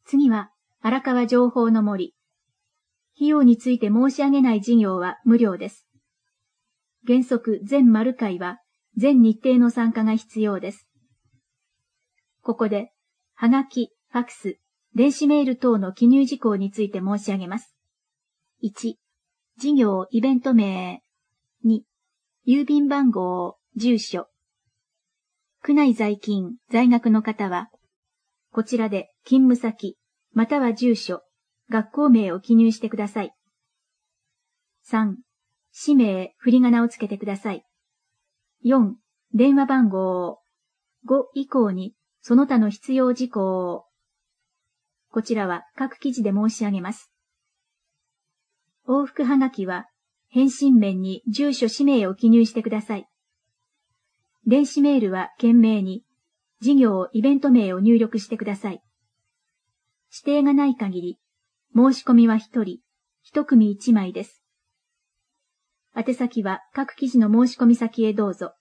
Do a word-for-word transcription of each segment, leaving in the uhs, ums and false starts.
次は、荒川情報の森。費用について申し上げない事業は無料です。原則全丸会は全日程の参加が必要です。ここで、はがき、ファクス、電子メール等の記入事項について申し上げます。いち、事業イベント名。に、郵便番号、住所。区内在勤、在学の方は、こちらで勤務先、または住所、学校名を記入してください。さん、氏名、振り仮名をつけてください。よん、電話番号。ご以降に、その他の必要事項。こちらは各記事で申し上げます。往復はがきは、返信面に住所氏名を記入してください。電子メールは件名に、事業イベント名を入力してください。指定がない限り、申し込みはひとり、いち組いちまいです。宛先は各記事の申し込み先へどうぞ。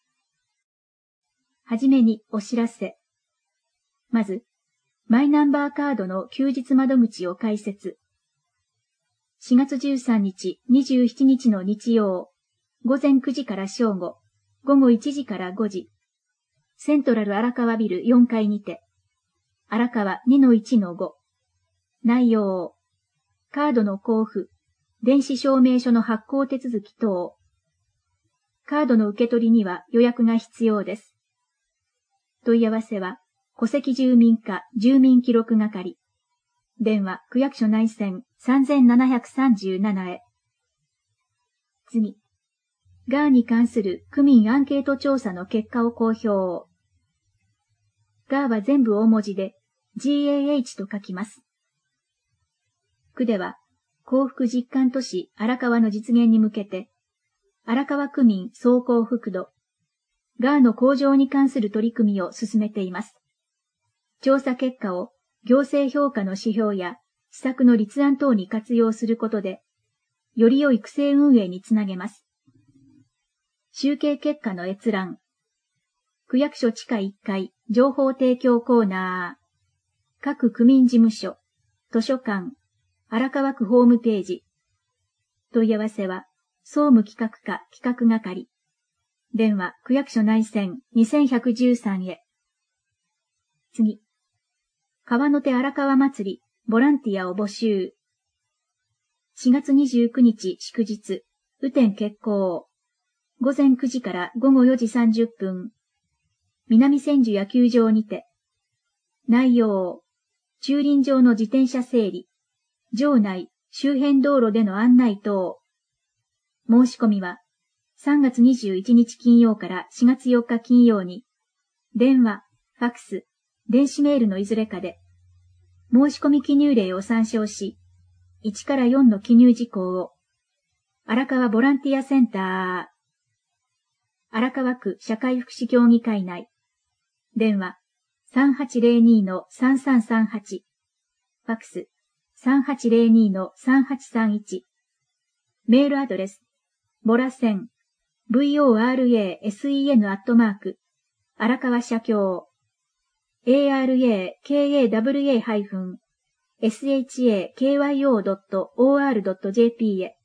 はじめにお知らせ。まず、マイナンバーカードの休日窓口を開設。しがつじゅうさんにち、にじゅうしちにちの日曜、午前くじから正午、午後いちじからごじ、セントラル荒川ビルよんかいにて、荒川 にのいちのご。内容、カードの交付、電子証明書の発行手続き等。カードの受け取りには予約が必要です。問い合わせは、戸籍住民課住民記録係。電話、区役所内線さんぜんななひゃくさんじゅうななへ。次。ガーに関する区民アンケート調査の結果を公表。ガーは全部大文字で ガー と書きます。区では、幸福実感都市荒川の実現に向けて、荒川区民総幸福度、ガーの向上に関する取り組みを進めています。調査結果を行政評価の指標や施策の立案等に活用することで、より良い区政運営につなげます。集計結果の閲覧。区役所地下いっかい情報提供コーナー。各区民事務所、図書館、荒川区ホームページ。問い合わせは、総務企画課企画係。電話、区役所内線にせんひゃくじゅうさんへ。次。川の手荒川祭り、ボランティアを募集。しがつにじゅうくにち祝日、雨天決行。午前くじから午後よじさんじゅっぷん。南千住野球場にて。内容、駐輪場の自転車整理、場内、周辺道路での案内等。申し込みは、さんがつにじゅういちにち金曜からしがつよっか金曜に、電話、ファクス、電子メールのいずれかで、申し込み記入例を参照し、いちからよんの記入事項を、荒川ボランティアセンター、荒川区社会福祉協議会内、電話 さんはちぜろにのさんさんさんはち、ファクス さんはちぜろにのさんはちさんいち、メールアドレス、ボラセン、vorasen アットマーク、荒川社協、arakwa-shakyo.or.jp へ。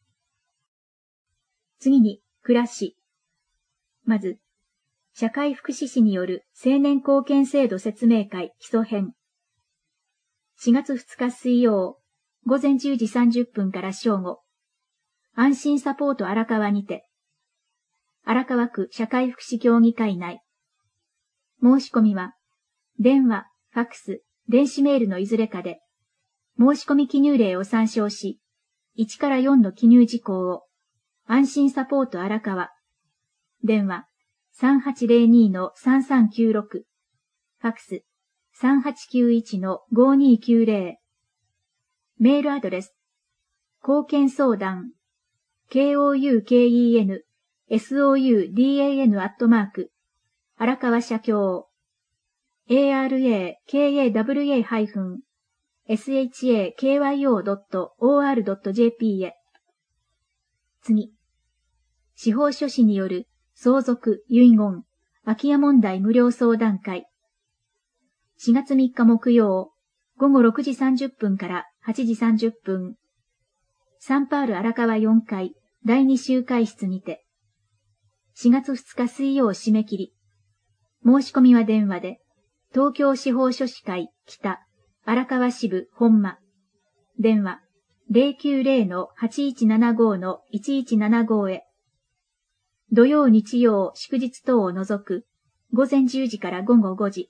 次に、暮らし。まず、社会福祉士による青年貢献制度説明会基礎編。しがつふつか水曜、午前じゅうじさんじゅっぷんから正午、安心サポート荒川にて、荒川区社会福祉協議会内。申し込みは、電話、ファクス、電子メールのいずれかで、申し込み記入例を参照し、いちからよんの記入事項を、安心サポート荒川、電話、さんはちぜろにのさんさんきゅうろく、ファクス、さんはちきゅういちのごにきゅうぜろ、メールアドレス、貢献相談、kouken、soudan アットマーク、荒川社協、arakwa-shakyo.or.jp へ。次。司法書士による相続、遺言、空き家問題無料相談会。しがつみっか木曜、 ごごろくじさんじゅっぷんからはちじさんじゅっぷん、サンパール荒川よんかいだいに集会室にて、しがつふつか水曜締め切り。申し込みは電話で、東京司法書士会北荒川支部本間。電話 ゼロきゅうゼロ はちいちななご いちいちななご へ。土曜日曜祝日等を除く午前じゅうじから午後ごじ。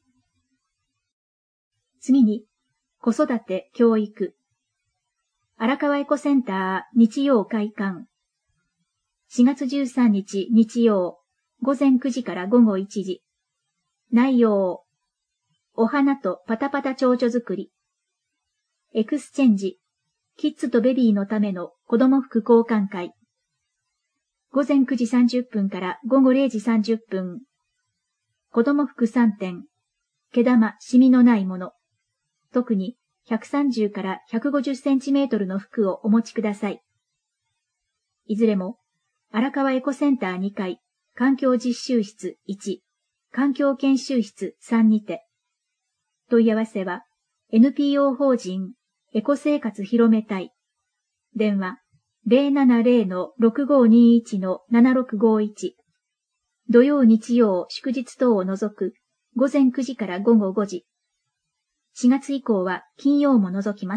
次に、子育て教育。荒川エコセンター日曜開館。しがつじゅうさんにち日曜午前くじから午後いちじ。内容。お花とパタパタ蝶々作り。エクスチェンジ。キッズとベビーのための子供服交換会。午前くじさんじゅっぷんから午後れいじさんじゅっぷん。子供服さんてん。毛玉、シミのないもの。特にひゃくさんじゅうからひゃくごじゅっセンチメートルの服をお持ちください。いずれも、荒川エコセンターにかい、環境実習室いち、環境研修室さんにて。問い合わせは、エヌピーオー 法人、エコ生活広めたい。電話、ゼロななゼロ ろくごにいち ななろくごいち。土曜日曜祝日等を除く、午前くじから午後ごじ。しがつ以降は金曜も除きます。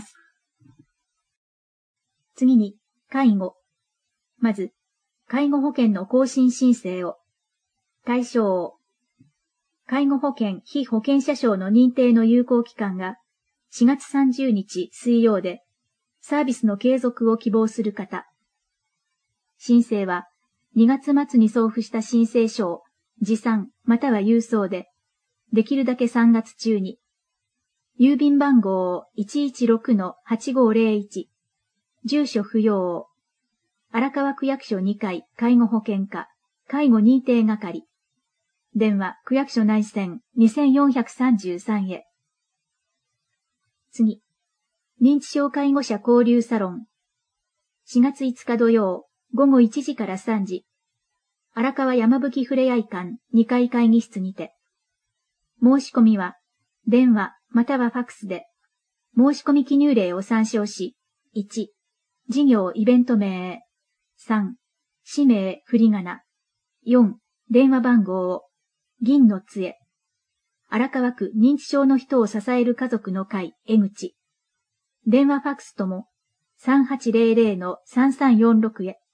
次に、介護。まず、介護保険の更新申請を。対象。介護保険被保険者証の認定の有効期間がしがつさんじゅうにち水曜で、サービスの継続を希望する方。申請はにがつ末に送付した申請書を持参または郵送で、できるだけさんがつ中に。郵便番号 いちいちろくのはちごゼロいち。住所不要。荒川区役所にかい介護保険課介護認定係。電話区役所内線にせんよんひゃくさんじゅうさんへ。次。認知症介護者交流サロン。しがついつか土曜午後いちじからさんじ。荒川山吹ふれあい館にかい会議室にて。申し込みは電話またはファックスで。申し込み記入例を参照し、いち、事業イベント名、さん、氏名振り仮名、よん、電話番号、銀の杖。荒川区認知症の人を支える家族の会、江口。電話ファックスとも、さんはちゼロゼロのさんさんよんろくへ。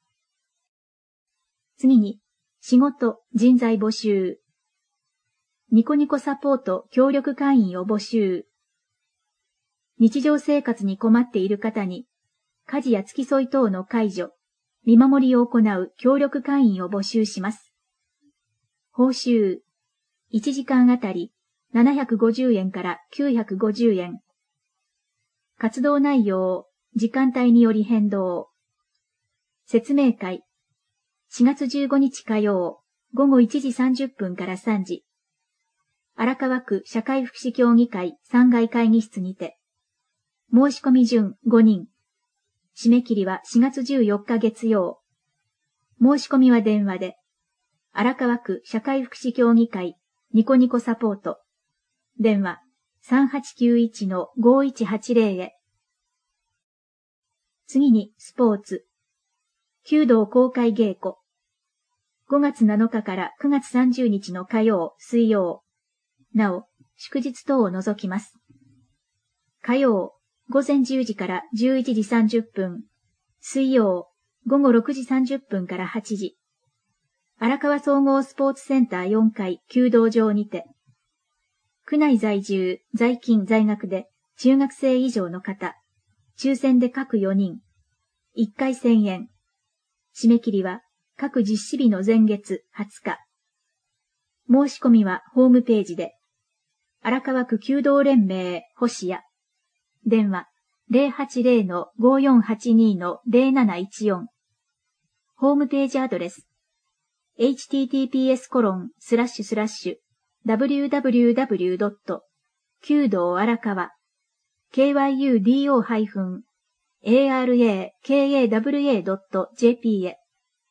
次に、仕事、人材募集。ニコニコサポート協力会員を募集。日常生活に困っている方に、家事や付き添い等の介助、見守りを行う協力会員を募集します。報酬、いちじかんあたりななひゃくごじゅうえんからきゅうひゃくごじゅうえん。活動内容、時間帯により変動。説明会、しがつじゅうごにち火曜、午後いちじさんじゅっぷんからさんじ。荒川区社会福祉協議会さんがい会議室にて。申し込み順ごにん。締め切りはしがつじゅうよっか月曜。申し込みは電話で。荒川区社会福祉協議会ニコニコサポート。電話 さんはちきゅういちのごいちはちゼロ へ。次にスポーツ。弓道公開稽古。ごがつなのかからくがつさんじゅうにちの火曜、水曜。なお、祝日等を除きます。火曜、午前じゅうじからじゅういちじさんじゅっぷん。水曜、午後ろくじさんじゅっぷんからはちじ。荒川総合スポーツセンターよんかい弓道場にて。区内在住、在勤在学で中学生以上の方。抽選で各よにん。いっかいせんえん。締め切りは各実施日の前月はつか。申し込みはホームページで。荒川区弓道連盟星谷。電話 ゼロはちゼロのごよんはちにのゼロなないちよん。ホームページアドレス エイチティーティーピーエスコロンスラッシュスラッシュダブリューダブリューダブリュードット弓道荒川 ケーワイユーディーオー ハイフン エーアールエーケーエーダブリューエー ドット ジェーピー へ。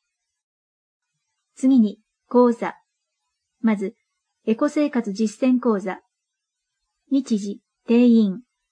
次に講座。まずエコ生活実践講座。日時、定員、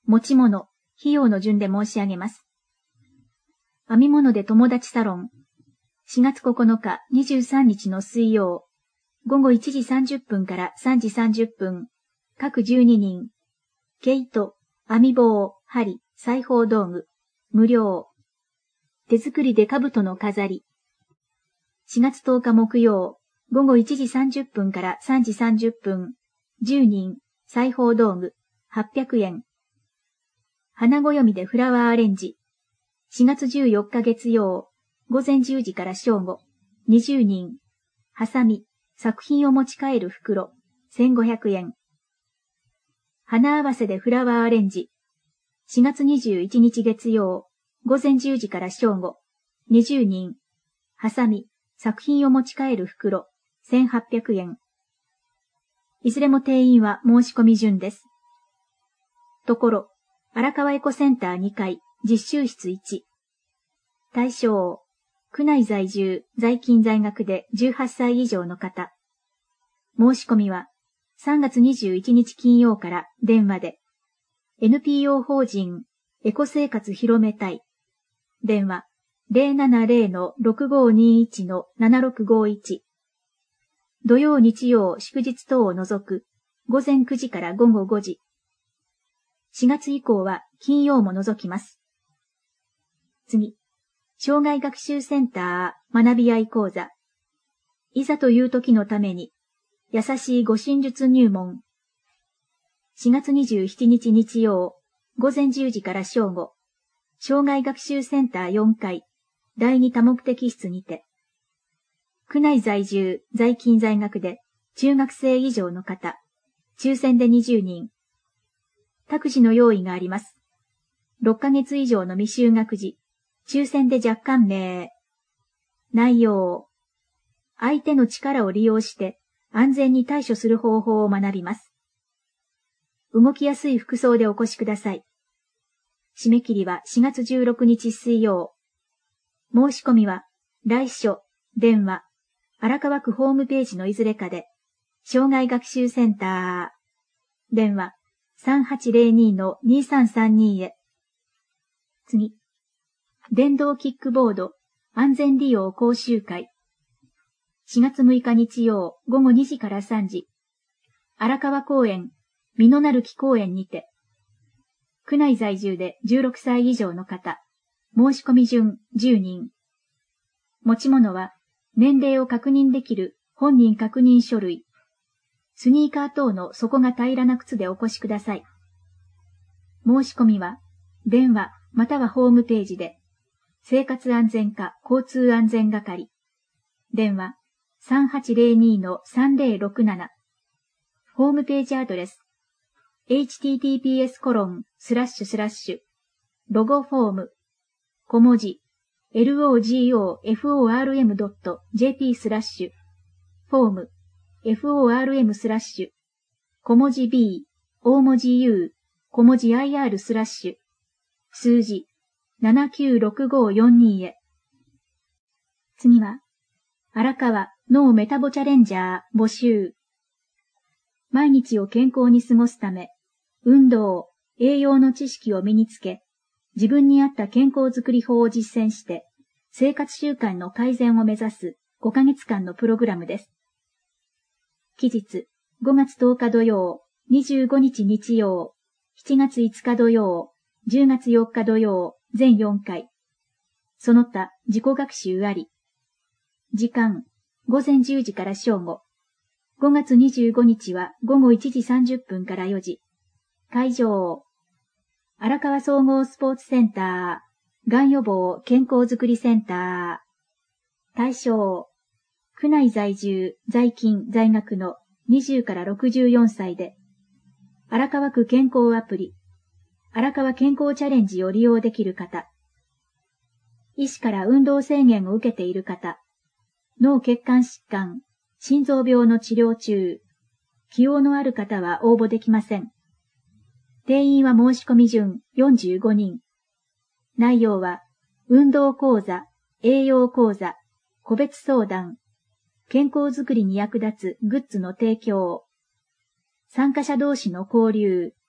持ち物、費用の順で申し上げます。編み物で友達サロン。しがつここのかにじゅうさんにちの水曜、ごごいちじさんじゅっぷんからさんじさんじゅっぷん、各じゅうににん。毛糸、編み棒、針、裁縫道具、無料。手作りで兜の飾り。しがつとおか木曜、ごごいちじさんじゅっぷんからさんじさんじゅっぷん、じゅうにん、裁縫道具、はっぴゃくえん。花暦でフラワーアレンジ。しがつじゅうよっか月曜、ごぜんじゅうじから正午、にじゅうにん。ハサミ、作品を持ち帰る袋、せんごひゃくえん。花合わせでフラワーアレンジ。しがつにじゅういちにち月曜、ごぜんじゅうじから正午、にじゅうにん。ハサミ、作品を持ち帰る袋、せんはっぴゃくえん。いずれも定員は申し込み順です。ところ、荒川エコセンターにかい、実習室いち。対象、区内在住、在勤在学でじゅうはっさい以上の方。申し込みは、さんがつにじゅういちにち金曜から電話で、エヌピーオー 法人、エコ生活広めたい。電話、ゼロななゼロのろくごにいちのななろくごいち。土曜日曜祝日等を除く、ごぜんくじからごごごじ。しがつ以降は金曜も除きます。次、障害学習センター学び合い講座。いざという時のために、優しい護身術入門。しがつにじゅうしちにち日曜、ごぜんじゅうじから正午、障害学習センターよんかい、だいに多目的室にて。区内在住、在勤在学で、中学生以上の方、抽選でにじゅうにん。託児の用意があります。ろっかげつ以上の未就学児、抽選で若干名。内容。相手の力を利用して安全に対処する方法を学びます。動きやすい服装でお越しください。締め切りはしがつじゅうろくにち水曜。申し込みは、来所、電話、荒川区ホームページのいずれかで、障害学習センター、電話、さんはちゼロにのにさんさんにへ。次。電動キックボード安全利用講習会。しがつむいか日曜ごごにじからさんじ。荒川公園、美濃成木公園にて。区内在住でじゅうろくさい以上の方。申し込み順じゅうにん。持ち物は年齢を確認できる本人確認書類。スニーカー等の底が平らな靴でお越しください。申し込みは電話またはホームページで生活安全課交通安全係。電話 さんはちゼロにのさんゼロろくなな。ホームページアドレス エイチティーティーピーエスコロンスラッシュスラッシュロゴフォーム小文字 ロゴフォーム ドット ジェーピー スラッシュフォーム フォーム スラッシュ小文字 B 大文字 U 小文字 アイアール スラッシュ数字ななきゅうろくごよんにへ。次は荒川脳メタボチャレンジャー募集。毎日を健康に過ごすため、運動、栄養の知識を身につけ、自分に合った健康づくり法を実践して、生活習慣の改善を目指すごかげつかんのプログラムです。期日、ごがつとおか土曜、にじゅうごにち日曜、しちがついつか土曜、じゅうがつよっか土曜、全よんかい。その他、自己学習あり。時間、ごぜんじゅうじから正午。ごがつにじゅうごにちはごごいちじさんじゅっぷんからよじ。会場、荒川総合スポーツセンター、がん予防健康づくりセンター。対象、区内在住、在勤、在学のにじゅうからろくじゅうよんさいで、荒川区健康アプリ、荒川健康チャレンジを利用できる方、医師から運動制限を受けている方、脳血管疾患、心臓病の治療中、既往のある方は応募できません。定員は申し込み順よんじゅうごにん。内容は、運動講座、栄養講座、個別相談、健康づくりに役立つグッズの提供、参加者同士の交流、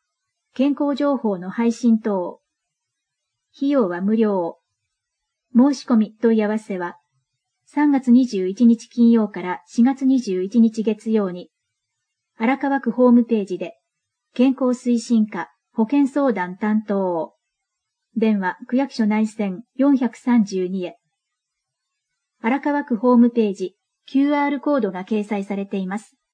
健康情報の配信等。費用は無料。申し込み問い合わせは、さんがつにじゅういちにち金曜からしがつにじゅういちにち月曜に、荒川区ホームページで、健康推進課保健相談担当。電話区役所内線よんひゃくさんじゅうにへ。荒川区ホームページ、キューアール コードが掲載されています。